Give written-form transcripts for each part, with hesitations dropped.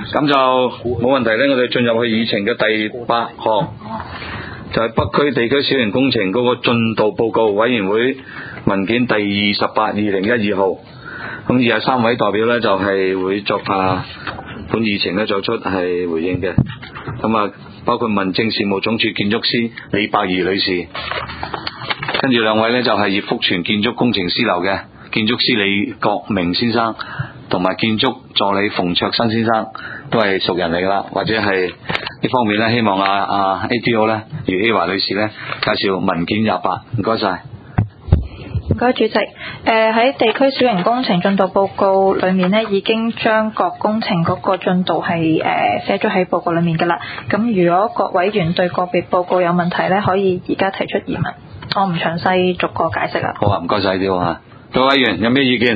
咁就冇問題咧。我哋進入去議程嘅第8項，就係北區地區小型工程嗰個進度報告委員會文件第28/2012號。咁以下3位代表咧就係會作本議程咧作出係回應嘅。咁啊，包括民政事務總署建築師李百儀女士，跟住2位咧就係葉福全建築工程師樓嘅建築師李國明先生，同埋建築助理馮卓新先生，都係熟人嚟噶啦，或者係呢方面咧，希望ADO 咧余希華女士咧介紹文件28，唔該晒。 唔該，主席。喺地區小型工程進度報告裏面呢，已經將各工程嗰個進度係寫咗喺報告裏面噶啦。咁如果各委員對個別報告有問題呢，可以而家提出疑問，我唔詳細逐個解釋啦。 好啊，唔該晒啲啊。各位委員有咩意見？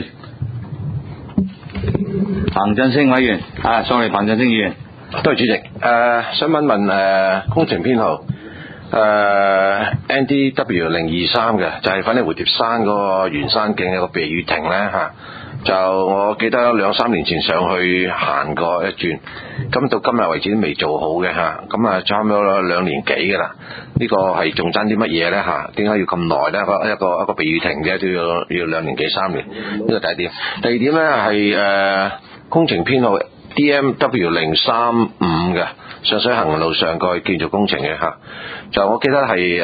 彭振聲委員，sorry，彭振聲議員。 多謝主席。想問工程編號NDW 023嘅，就係粉嶺蝴蝶山嗰個圓山徑有個避雨亭咧嚇。就我記得2-3年前上去行過一轉，咁到今日為止都未做好嘅嚇。咁啊差唔多2年幾嘅啦。呢個係仲爭啲乜嘢咧嚇？點解要咁耐咧？一個避雨亭嘅都要2年幾3年。呢個第一點。第二點咧係工程編號 DMW 035嘅上水行人路上蓋建築工程嘅嚇。就我記得係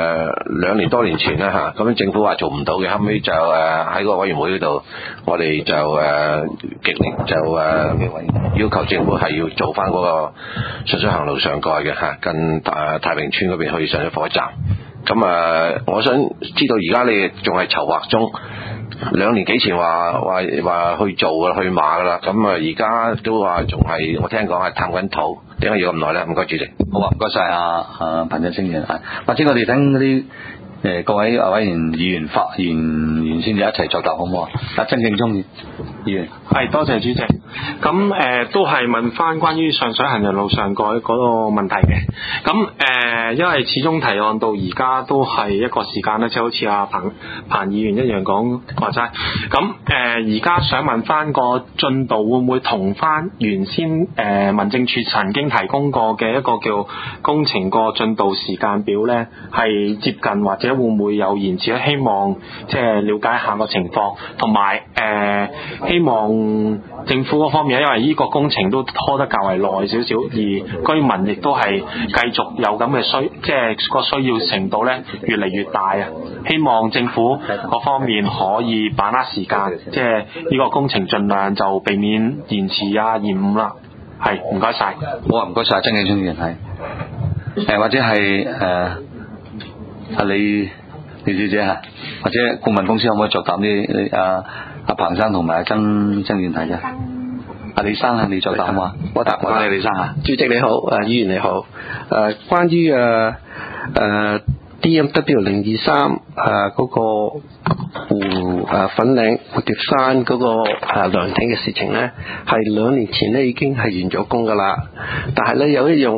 2年多年前啦嚇，咁政府話做唔到嘅，後尾就喺個委員會嗰度，我哋就極力就要求政府係要做翻嗰個上水行人路上蓋嘅嚇，近太平村嗰邊去上水火車站。咁我想知道而家你仲係籌劃中，2年幾前話去做㗎去馬㗎啦，咁而家都話仲係我聽講係探緊土，點解要咁耐咧？唔該主席。 好啊，唔該晒彭振聲議員。或者我哋等嗰啲各位委員議員發言完先至一齊作答好唔好啊？曾慶聰議員。 係，多謝主席。咁都係問翻關於上水行人路上蓋嗰個問題嘅。咁因為始終提案到而家都係一個時間咧，即係好似阿彭議員一樣講話齋。咁而家想問翻個進度會唔會同翻原先民政處曾經提供過嘅一個叫工程個進度時間表咧係接近，或者會唔會有延遲咧？希望即係了解下個情況，同埋希望政府嗰方面，因為呢個工程都拖得較為耐少少，而居民亦都係繼續有咁嘅即係個需要程度咧越嚟越大啊！希望政府嗰方面可以把握時間，即係呢個工程盡量就避免延遲延誤啦。係，唔該晒。 好啊，唔該晒，曾慶聰議員係。或者係李小姐嚇，或者顧問公司可唔可以作答啲阿彭生同埋曾議員提啫？李生你作答好嘛？我答你，李生主席你好，議員你好。關於DMW 023嗰個粉嶺蝴蝶山嗰個涼亭嘅事情呢，係2年前呢已經係完咗工噶啦。但係呢，有一個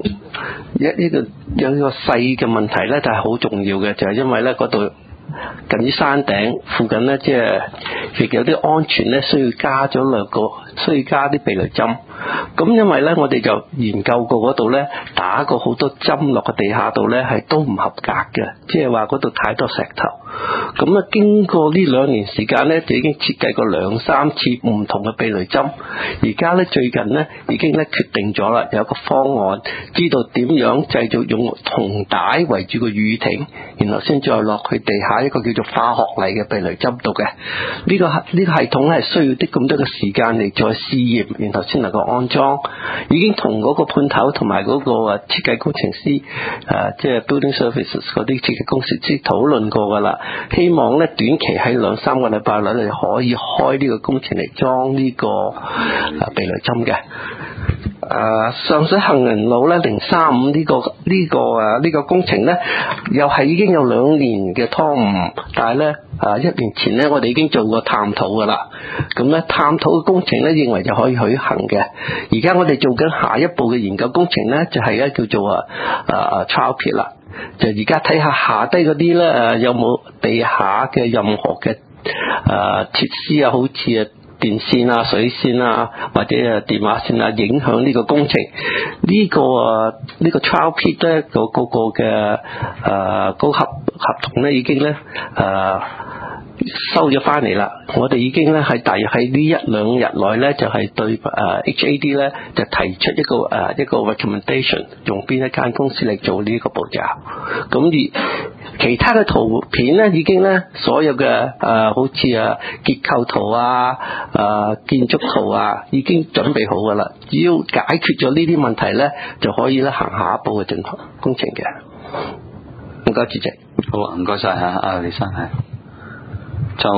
細嘅問題呢，就係好重要嘅，就係因為呢嗰度近於山頂附近呢，即係亦有啲安全呢，需要加啲避雷針。咁因為呢，我哋就研究過嗰度呢，打過好多針落個地下度呢，係都唔合格嘅，即係話嗰度太多石頭。咁經過呢2年時間呢，就已經設計過2-3次唔同嘅避雷針。而家呢，最近呢已經呢決定咗啦，有個方案，知道點樣製造用銅帶圍住個雨亭，然後先再落去地下一個叫做化學泥嘅避雷針度嘅。呢個系統係需要啲咁多嘅時間嚟再試驗，然後先能夠安裝。已經同嗰個判頭同埋嗰個設計工程師即係 building services 嗰啲設計工程師討論過噶啦，希望咧短期喺2-3個禮拜內你可以開呢個工程嚟裝呢個避雷針嘅。上水行人路咧035呢個工程咧，又係已經有2年嘅拖誤，但係咧1年前咧我哋已經做過探討噶啦。咁咧探討嘅工程咧認為就可以許行嘅。而家我哋做緊下一步嘅研究工程咧，就係咧叫做trial pit 啦。就而家睇下下低嗰啲咧有冇地下嘅任何嘅設施啊，好似電線啊、水線啊或者電話線啊影響呢個工程。呢個 trial pit 咧個嘅個合同咧已經咧收咗翻嚟啦，我哋已經咧喺大約喺呢一兩日內咧就係對HAD 咧就提出一個 recommendation， 用邊一間公司嚟做呢個步驟。咁而其他嘅圖片咧已經咧所有嘅好似結構圖建築圖已經準備好噶啦，只要解決咗呢啲問題咧就可以咧行下一步嘅進行工程嘅。唔該，主席。 好啊，唔該晒阿李生係。就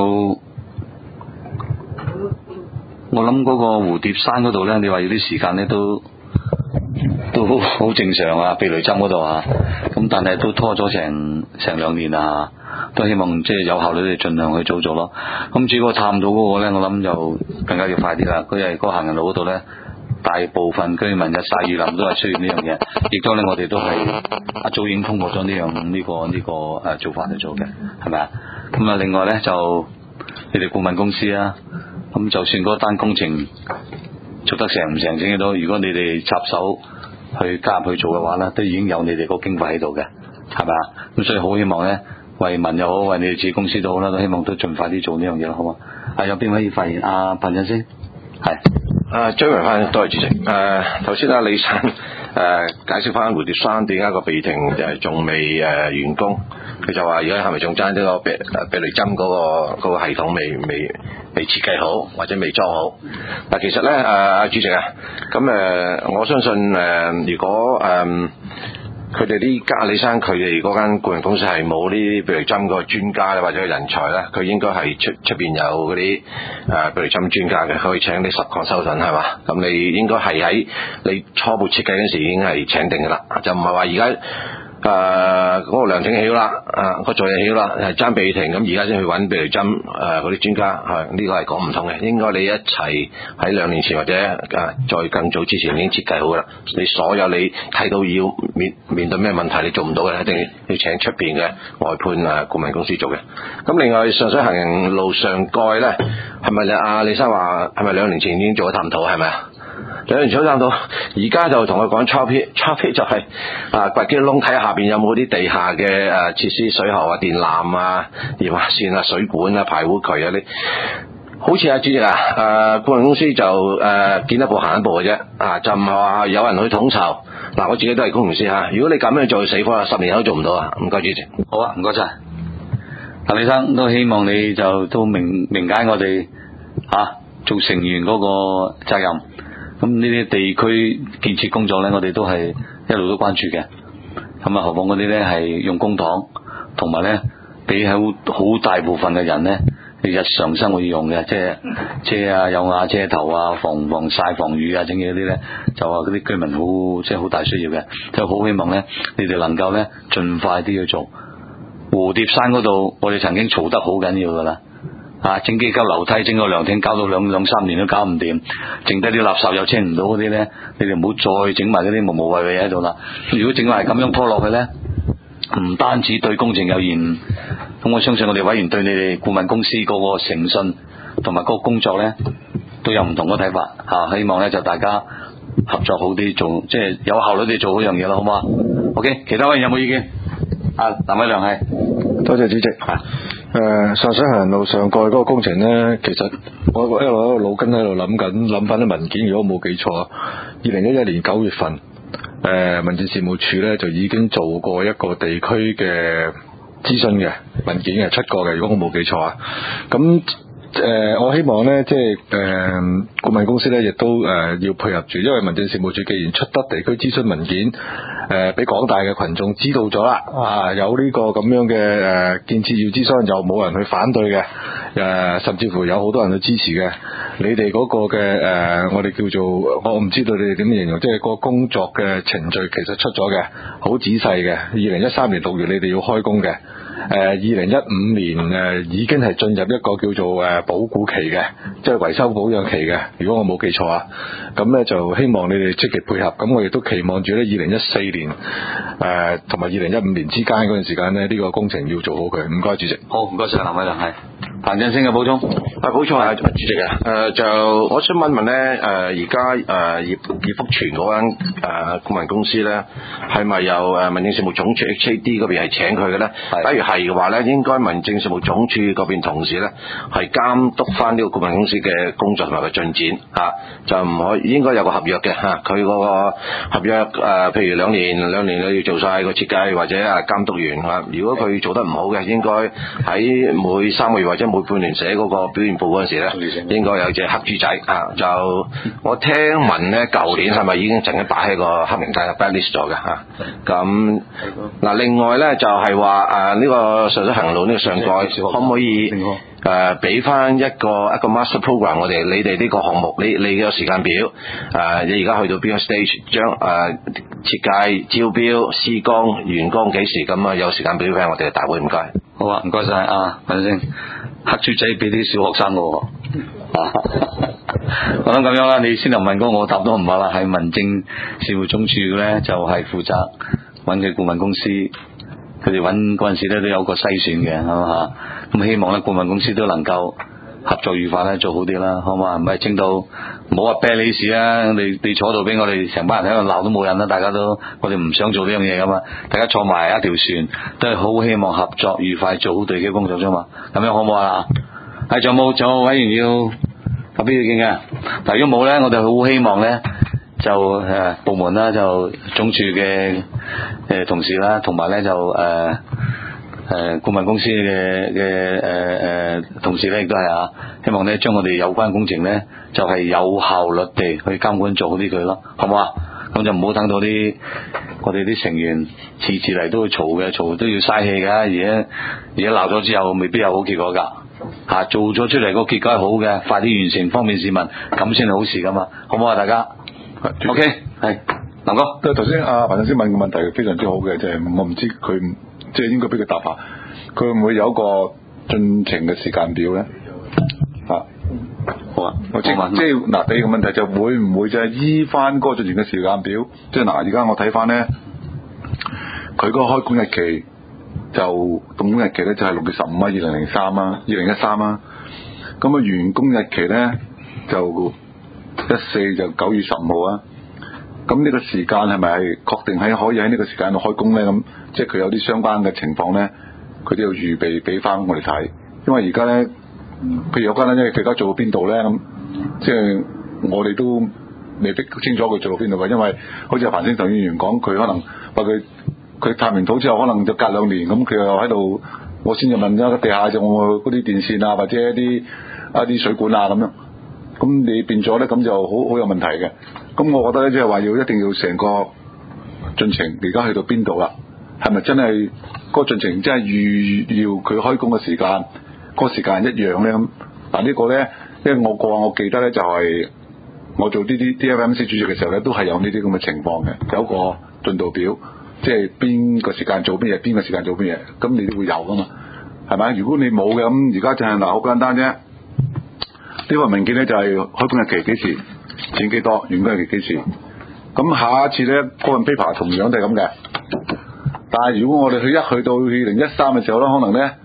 我諗嗰個蝴蝶山嗰度咧，你話要啲時間咧都好正常啊，避雷針嗰度咁但係都拖咗成2年啊，都希望即係有效率你盡量去做咯。咁至於個探討嗰個咧，我諗就更加要快啲啦。佢係個行人路嗰度咧，大部分居民日曬雨淋都係需要呢樣嘢，亦都咧我哋都係一早已經通過咗呢個做法嚟做嘅，係咪啊？咁啊，另外咧就你哋顧問公司咁就算嗰單工程做得成唔成整都，如果你哋插手去加入去做嘅話咧，都已經有你哋個經費喺度嘅，係咪啊？咁所以好希望咧，為民又好，為你哋自己公司都好啦，都希望都盡快啲做呢樣嘢，好嘛？有邊位要發言？彭振先，係。 張文翻，多謝主席。頭先李生解釋翻蝴蝶山點解個備停仲未完工，佢就話而家係咪仲爭呢個避雷針嗰個系統未設計好或者未裝好？嗱，其實咧主席咁我相信如果佢哋呢家李生佢哋嗰間顧問公司係冇呢啲避雷針個專家咧，或者人才咧，佢應該係出邊有嗰啲避雷針專家嘅，可以請啲subconsultant係嘛？咁你應該係喺你初步設計嗰時已經係請定㗎啦，就唔係話而家嗰個梁挺起啦，個座嘢起啦，係爭避停，咁而家先去揾避雷針嗰啲專家，呢個係講唔通嘅。應該你一齊喺2年前或者再更早之前已經設計好㗎啦。你所有你睇到要面對咩問題，你做唔到嘅，一定要請出邊嘅外判顧問公司做嘅。咁另外上水行人路上蓋咧，係咪李生話係咪2年前已經做咗探討係咪啊？2年前探討，而家就同佢講 trial pit 就係掘啲窿睇下邊有冇啲地下嘅設施，水喉電纜電話線水管排污渠啲。好似主席顧問公司就見一步行一步嘅啫，就唔係話有人去統籌。我自己都係工程師如果你咁樣做死火10年都做唔到唔該主席。 好啊，唔該晒。譚李生都希望你就都明解我哋做成員嗰個責任。咁呢啲地區建設工作咧，我哋都係一路都關注嘅。咁何況嗰啲咧係用公帑，同埋咧俾好大部分嘅人咧，日常生活要用嘅，即係遮有瓦遮頭防曬防雨整嘢嗰啲咧，就話嗰啲居民好大需要嘅，就好希望咧你哋能夠咧盡快啲去做。蝴蝶山嗰度，我哋曾經嘈得好緊要噶啦。整幾級樓梯，整個涼亭，搞到兩3年都搞唔掂，剩低啲垃圾又清唔到嗰啲咧，你哋唔好再整埋嗰啲無謂嘢喺度啦。如果整埋咁樣拖落去咧，唔單止對工程有延誤，咁我相信我哋委員對你哋顧問公司嗰個誠信同埋嗰個工作咧都有唔同嘅睇法希望咧就大家合作好啲做，即係有效率地做好樣嘢啦，好唔好？OK， 其他委員有冇意見？譚偉良係。 多謝主席。上水行人路上蓋嗰個工程呢，其實我一路腦筋喺度諗翻啲文件，如果我冇記錯，2011年9月份，民政事務處呢就已經做過一個地區嘅諮詢嘅文件嘅出過嘅，如果我冇記錯咁。我希望呢，即係顧問公司呢，亦都要配合住，因為民政事務處既然出得地區諮詢文件，俾廣大嘅群眾知道咗啦，有呢個咁樣嘅建設要諮詢，又冇人去反對嘅，甚至乎有好多人去支持嘅。你哋嗰個嘅我哋叫做，我唔知道你哋點形容，即係個工作嘅程序其實出咗嘅，好仔細嘅。2013年6月你哋要開工嘅。2015年已經係進入一個叫做保固期嘅，即係維修保養期嘅。如果我冇記錯咁咧就希望你哋積極配合。咁我亦都期望住咧2014年同埋2015年之間嗰段時間咧，呢個工程要做好佢。唔該主席。 好，唔該晒，譚偉良係。 彭振聲嘅補充。 補充下主席啊，就我想問咧，而家葉福全嗰間顧問公司咧，係咪由民政事務總署 HAD 嗰邊係請佢嘅咧？假如係嘅話咧，應該民政事務總署嗰邊同事咧係監督翻呢個顧問公司嘅工作同埋個進展嚇，就唔可以應該有個合約嘅嚇，佢嗰個合約譬如兩年你要做晒個設計或者監督員嚇，如果佢做得唔好嘅，應該喺每3個月或者每半年寫嗰個表現報嗰陣時咧，應該有隻黑豬仔啊！就我聽聞咧，舊年係咪已經曾經擺喺個黑名單 bad list 咗嘅嚇？咁嗱，另外咧就係話呢個上水行人路呢個上蓋，可唔可以俾翻一個 master program 我哋你哋呢個項目，你嘅時間表你而家去到邊個 stage， 將設計、招標、施工、完工幾時咁啊？有時間表俾我哋大會，唔該。 好啊，唔該晒啊，彭先生。黑豬仔俾啲小學生喎，我諗咁樣啦，你先頭問過我答都唔話啦，係民政事務總署咧就係負責揾佢顧問公司，佢哋揾嗰陣時咧都有個篩選嘅，係嘛？咁希望咧顧問公司都能夠合作愉快咧，做好啲啦，好嘛？唔係整到唔好話啤你事啊！你坐度俾我哋成班人喺度鬧都冇癮啦，大家都我哋唔想做呢樣嘢噶嘛，大家坐埋一條船都係好希望合作愉快做好地嘅工作啫嘛，咁樣好唔好啊？係仲有冇委員要發表意見嘅？但如果冇咧，我哋好希望咧就部門啦，就總署嘅同事啦，同埋咧就顧問公司嘅同事咧，亦都係希望咧將我哋有關工程咧就係有效率地去監管做好啲佢咯，好唔好啊？咁就唔好等到啲我哋啲成員次嚟都會嘈都要嘥氣㗎，而家鬧咗之後未必有好結果㗎嚇，做咗出嚟個結果係好嘅，快啲完成方便市民，咁先係好事㗎嘛，好唔好啊？大家 OK 係林哥， 頭先彭振聲問嘅問題非常之好嘅，就係我唔知佢即係應該俾佢答下，佢會唔會有一個進程嘅時間表咧？ 好啊， 即係嗱，第二個問題就會唔會就係依翻嗰個進程嘅時間表？即係嗱，而家我睇翻咧，佢嗰個開工日期就動工日期咧就係6月15啊，2013啊，咁啊完工日期咧就14就9月15號啊。咁呢個時間係咪係確定喺可以喺呢個時間度開工咧？咁即係佢有啲相關嘅情況咧，佢都要預備俾翻我哋睇。因為而家咧，譬如有間咧，佢而家做到邊度咧？咁即係我哋都未必清楚佢做到邊度嘅，因為好似彭先生議員講，佢可能話佢探完土之後，可能就隔2年，咁佢又喺度，我先就問咗地下就嗰啲電線啊，或者一啲水管啊咁樣。咁你變咗咧，咁就好有問題嘅。咁我覺得咧，即係話一定要成個進程而家去到邊度啦？係咪真係嗰個進程真係預料佢開工嘅時間嗰個時間一樣咧？咁嗱呢個咧，因為我記得咧就係我做呢啲 DFMC 主席嘅時候咧，都係有呢啲咁嘅情況嘅，有一個進度表，即係邊個時間做邊嘢，邊個時間做邊嘢，咁你都會有噶嘛？係咪？如果你冇嘅，咁而家就係嗱好簡單啫。呢個文件咧就係開工日期幾時，錢幾多，完工日期幾時。咁下一次咧嗰份 paper 同樣都係咁嘅。但係如果我哋一去到2013嘅時候咧，可能咧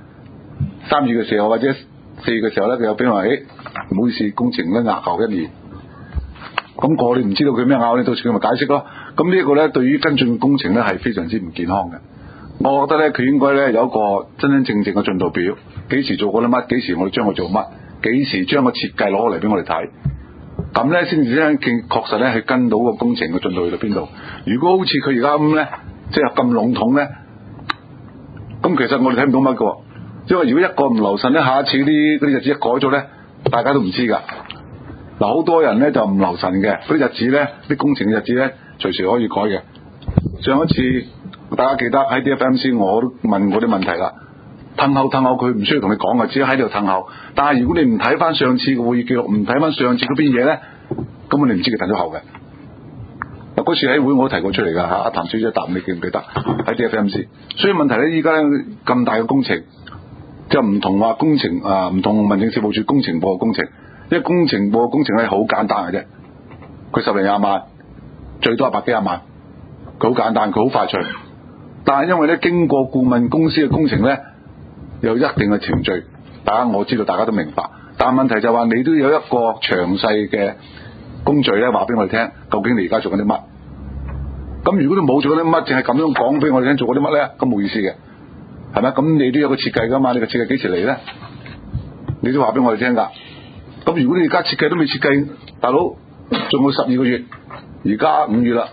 3月嘅時候或者4月嘅時候咧，佢有俾話唔好意思，工程咧押後1年。咁我哋唔知道佢咩拗咧，到時佢咪解釋咯。咁呢一個咧對於跟進工程咧係非常之唔健康嘅。我覺得咧佢應該咧有一個真真正正嘅進度表，幾時做過啲乜，幾時我哋將佢做乜，幾時將個設計攞嚟俾我哋睇，咁咧先至咧確實咧去跟到個工程嘅進度去到邊度。如果好似佢而家咁咧，即係咁籠統咧，咁其實我哋睇唔到乜嘅。因為如果一個唔留神咧，下一次嗰啲日子一改咗咧，大家都唔知㗎。嗱，好多人咧就唔留神嘅，嗰啲日子咧，啲工程嘅日子咧，隨時可以改嘅。上一次大家記得喺 DFMC 我都問過啲問題啦，褪後佢唔需要同你講嘅，只係喺度褪後。但係如果你唔睇翻上次嘅會議記錄，唔睇翻上次嗰邊嘢咧，根本你唔知佢褪咗後嘅。嗱，嗰次喺會我都提過出嚟㗎嚇，阿譚小姐答你記唔記得喺 DFMC？ 所以問題咧，依家咁大嘅工程，就唔同話工程唔同民政事務處工程部嘅工程，因為工程部嘅工程咧好簡單嘅啫，佢10零20萬，最多100幾廿萬，佢好簡單，佢好快脆。但係因為咧經過顧問公司嘅工程咧，有一定嘅程序， 我知道大家都明白，但係問題就係話你都有一個詳細嘅工序咧，話俾我哋聽，究竟你而家做緊啲乜？咁如果你冇做緊啲乜，淨係咁樣講俾我哋聽做緊啲乜咧，咁冇意思嘅，係咪？咁你都有個設計噶嘛？你個設計幾時嚟咧？你都話俾我哋聽㗎。咁如果你而家設計都未設計，大佬仲有12個月，而家5月啦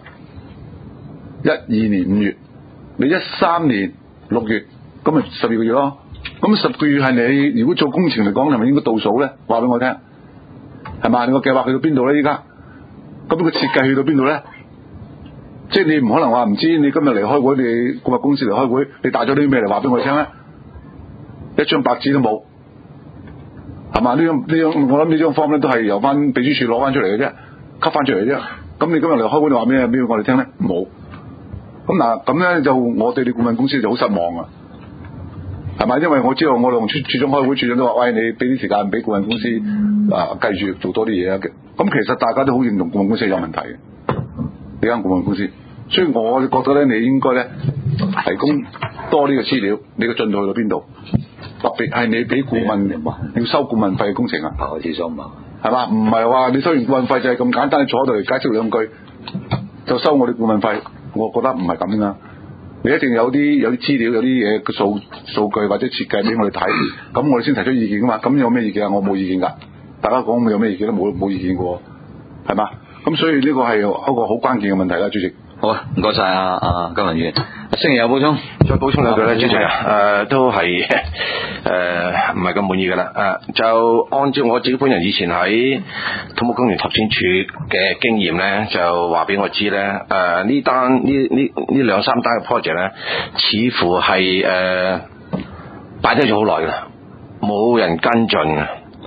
，12年5月，你13年6月，咁咪12個月咯。咁10個月係你如果做工程嚟講，係咪應該倒數咧？話俾我聽，係嘛？你個計劃去到邊度咧？依家咁個設計去到邊度咧？即係你唔可能話唔知，你今日嚟開會，你顧問公司嚟開會，你帶咗啲咩嚟話俾我哋聽咧？一張白紙都冇，係嘛？呢張我諗呢張 form 咧都係由翻秘書處攞翻出嚟嘅啫，吸翻出嚟啫。咁你今日嚟開會，你話咩俾我哋聽咧？冇。咁嗱，咁咧就我對你顧問公司就好失望啊，係咪？因為我知道我同處長開會，處長都話：喂，你俾啲時間俾顧問公司繼續做多啲嘢啊。咁其實大家都好認同顧問公司有問題嘅，你間顧問公司。所以我覺得咧，你應該咧提供多呢個資料，你個進度去到邊度？特別係你俾顧問要收顧問費嘅工程啊， 跑廁所嘛， 係嘛？唔係話你收完顧問費就係咁簡單，你坐喺度嚟解釋兩句就收我哋顧問費，我覺得唔係咁噶。你一定有啲資料，有啲嘢嘅數據或者設計俾我哋睇，咁我哋先提出意見噶嘛。咁有咩意見啊？我冇意見㗎。大家講有咩意見都冇意見嘅喎，係嘛？咁所以呢個係一個好關鍵嘅問題啦，主席。 好啊，唔該晒啊，金文議員。星爺有補充， 再補充兩句咧，主席都係唔係咁滿意㗎啦。就按照我自己本人以前喺土木工程拓展處嘅經驗咧，就話俾我知咧，呢兩三單嘅 project 咧，似乎係擺低咗好耐㗎，冇人跟進嘅。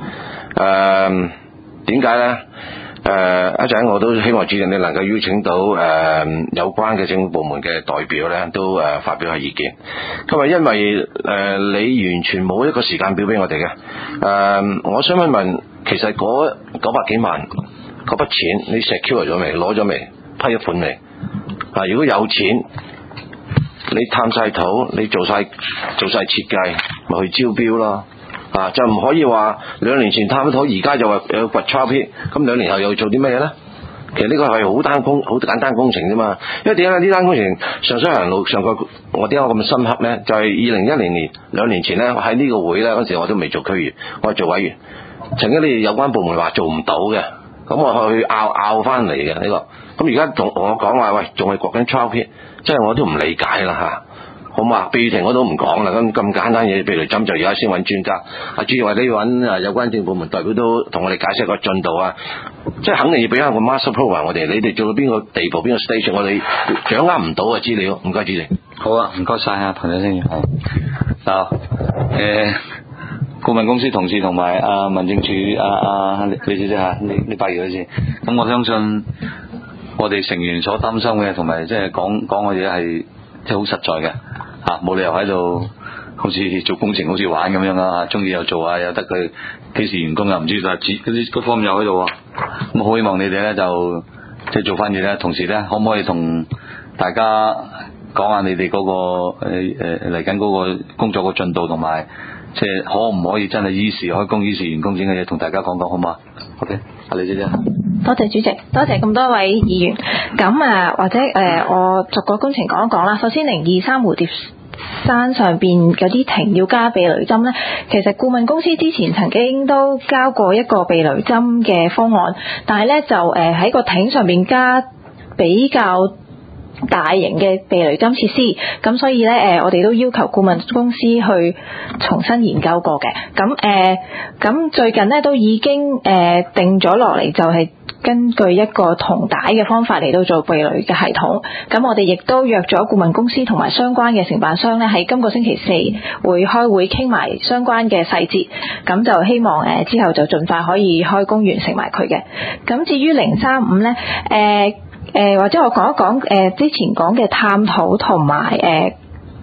點解咧？一陣我都希望主任你能夠邀請到有關嘅政府部門嘅代表咧，都發表下意見。因為你完全冇一個時間表俾我哋嘅。我想問，其實嗰900幾萬嗰筆錢你 secure 咗未？攞咗未？批咗款未？如果有錢，你探晒土，你做晒設計，咪去招標咯。就唔可以話2年前探咗土，而家就話有掘 trap pit，咁2年後又做啲咩咧？其實呢個係好簡單工程啫嘛。因為點解呢單工程上水行人路上蓋我點解咁深刻咧？就係2010年2年前咧，喺呢個會咧嗰時我都未做區議員，我係做委員。曾經你哋有關部門話做唔到嘅，咁我去拗翻嚟嘅呢個。咁而家同我講話，喂，仲係掘緊 trap pit，即係我都唔理解啦好嘛？避停我都唔講啦，咁簡單嘢，避雷針就而家先揾專家。主要係你揾有關政府部門代表都同我哋解釋個進度啊，即係肯定要俾翻個 master plan 我哋，你哋做到邊個地步邊個 station， 我哋掌握唔到嘅資料。唔該，主席。 好啊，唔該晒啊，彭先生。係顧問公司同事同埋民政處李小姐嚇，你8月嗰次，咁我相信我哋成員所擔心嘅同埋即係講嘅嘢係即係好實在嘅。冇理由喺度好似做工程好似玩咁樣啊！中意又做啊，又得佢幾時完工又唔知，但係嗰方面又喺度喎。咁好希望你哋咧就即係做翻嘢咧，同時咧可唔可以同大家講下你哋嗰個嚟緊嗰個工作嘅進度，同埋即係可唔可以真係依時開工依時完工整嘅嘢，同大家講講好嘛 ？OK， 阿李姐姐。 多謝主席，多謝咁多位議員。咁或者我逐個工程講一講啦。首先023蝴蝶山上邊嗰啲亭要加避雷針呢，其實顧問公司之前曾經都交過一個避雷針嘅方案，但係呢就喺個亭上邊加比較大型嘅避雷針設施，咁所以呢我哋都要求顧問公司去重新研究過嘅。咁最近呢都已經定咗落嚟，就係根據一個銅帶嘅方法嚟到做避雷嘅系統。咁我哋亦都約咗顧問公司同埋相關嘅承辦商呢，喺今個星期4會開會傾埋相關嘅細節，咁就希望之後就盡快可以開工完成埋佢嘅。咁至於035呢，或者我講一講之前講嘅探討同埋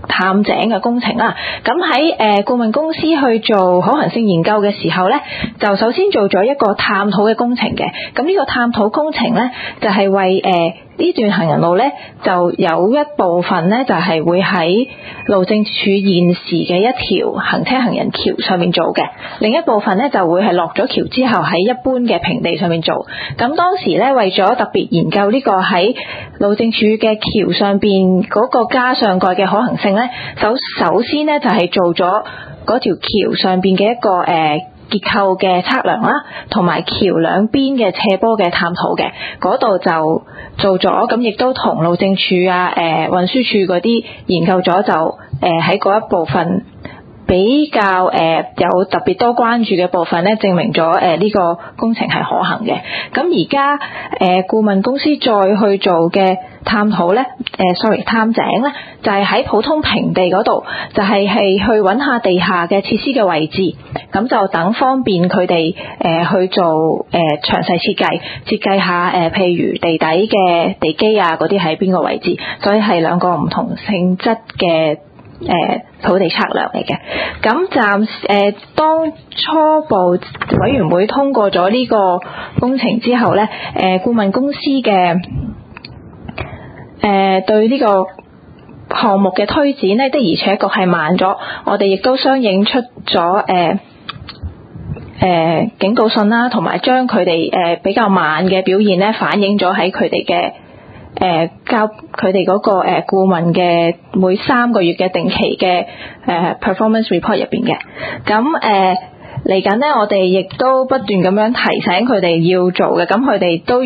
探井嘅工程啦。咁喺顧問公司去做可行性研究嘅時候呢，就首先做咗一個探討嘅工程嘅。咁呢個探討工程呢，就係為呢段行人路呢，就有一部分呢，就係會喺路政署現時嘅一條行車行人橋上面做嘅，另一部分呢，就會係落咗橋之後喺一般嘅平地上面做。咁當時呢，為咗特別研究呢個喺路政署嘅橋上邊嗰個加上蓋嘅可行性呢，首先呢，就係做咗嗰條橋上邊嘅一個結構嘅測量啦，同埋橋兩邊嘅斜坡嘅探討嘅，嗰度就做咗，咁亦都同路政署啊、運輸署嗰啲研究咗，就喺嗰一部分比較有特別多關注嘅部分咧，證明咗呢個工程係可行嘅。咁而家顧問公司再去做嘅探討咧，探井咧，就係喺普通平地嗰度，就係去揾下地下嘅設施嘅位置，咁就等方便佢哋去做詳細設計下譬如地底嘅地基啊嗰啲喺邊個位置，所以係兩個唔同性質嘅土地測量嚟嘅。咁暫時當初步委員會通過咗呢個工程之後咧，顧問公司嘅對呢個項目嘅推展呢，的而且確係慢咗。我哋亦都相應出咗警告信啦，同埋將佢哋比較慢嘅表現呢反映咗喺佢哋嘅交佢哋嗰個顧問嘅每3個月嘅定期嘅performance report 入邊嘅。咁嚟緊呢，我哋亦都不斷咁樣提醒佢哋要做嘅，咁佢哋都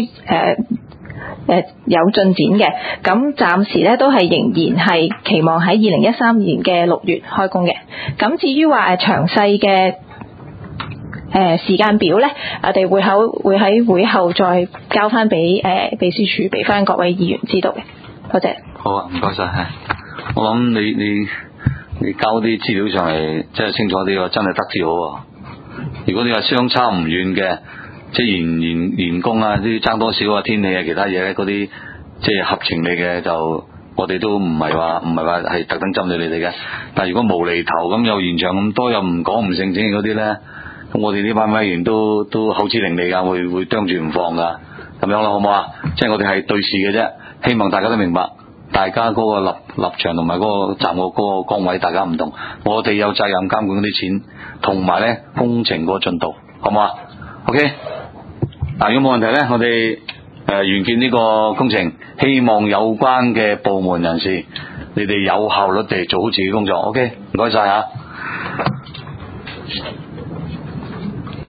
有進展嘅。咁暫時咧都係仍然係期望喺2013年嘅6月開工嘅。咁至於話詳細嘅時間表咧，我哋會喺會後再交翻俾秘書處，俾翻各位議員知道嘅。多謝。 好啊，唔該晒。我諗你交啲資料上嚟，真係清楚啲喎，真係得之好喎。如果你話相差唔遠嘅，即係員工啊，啲爭多少啊，天氣啊，其他嘢咧，嗰啲即係合情理嘅，就我哋都唔係話係特登針對你哋嘅。但係如果無厘頭咁又延長咁多，又唔講唔正經嗰啲咧，咁我哋呢班委員都口齒伶俐噶，會啄住唔放噶，咁樣啦，好唔好啊？即係我哋係對事嘅啫，希望大家都明白，大家嗰個立場同埋嗰個站嗰個崗位大家唔同，我哋有責任監管嗰啲錢，同埋咧工程嗰個進度，好唔好啊 ？OK。嗱，如果冇問題咧，我哋完結呢個工程，希望有關嘅部門人士，你哋有效率地做好自己工作。OK，唔該晒吓。